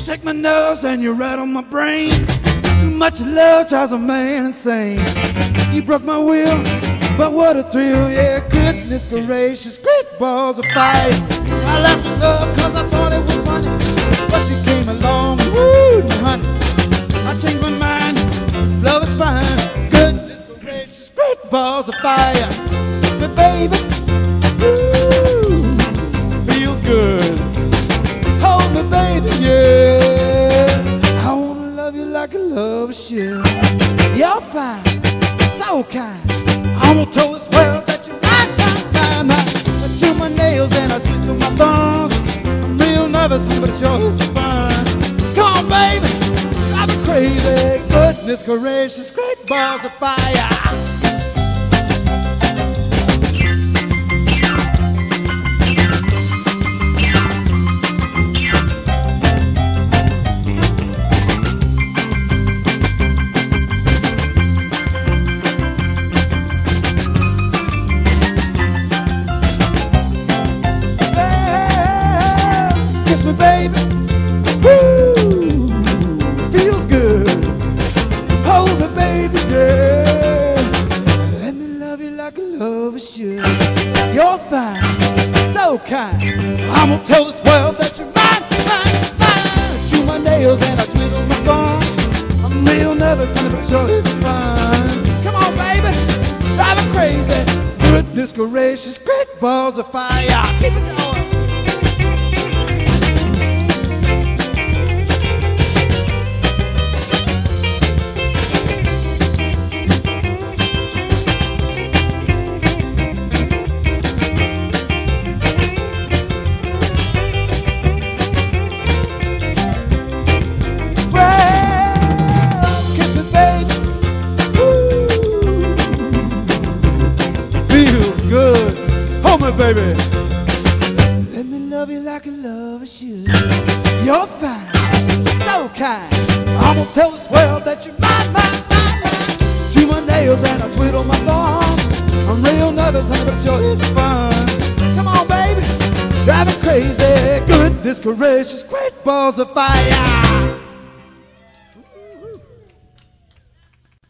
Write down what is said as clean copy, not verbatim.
shake my nerves and you rattle my brain. Too much love drives a man insane. You broke my will, but what a thrill. Yeah, goodness gracious, great balls of fire. I left the love cause I thought it was funny, but you came along, woo, honey. I changed my mind, this love is fine. Goodness gracious, great balls of fire. But baby, ooh, feels good. Hold me, baby, yeah. I wanna love you like a lover should. You're fine, so kind. I won't tell this world that you're mine, mine, mine. I chew my nails and I twist with my thumbs. I'm real nervous, but it sure is fun. Come on, baby, drive me crazy. Goodness gracious, great balls of fire. Baby, woo, feels good. Hold me, baby, yeah. Let me love you like a lover should. You're fine, so kind. I'm gonna tell this world that you're mine, mine, mine. I chew my nails and I twiddle my thumbs. I'm real nervous and it sure is fun. Come on, baby, drive me crazy. Goodness gracious, great balls of fire. Keep it going. Baby, let me love you like a lover should. You're fine, so kind. I'm gonna tell this world that you're mine, mine, mine, mine. Chew my nails and I twiddle my thumbs. I'm real nervous, honey, but it sure is fun. Come on, baby, drive me crazy. Goodness gracious, great balls of fire.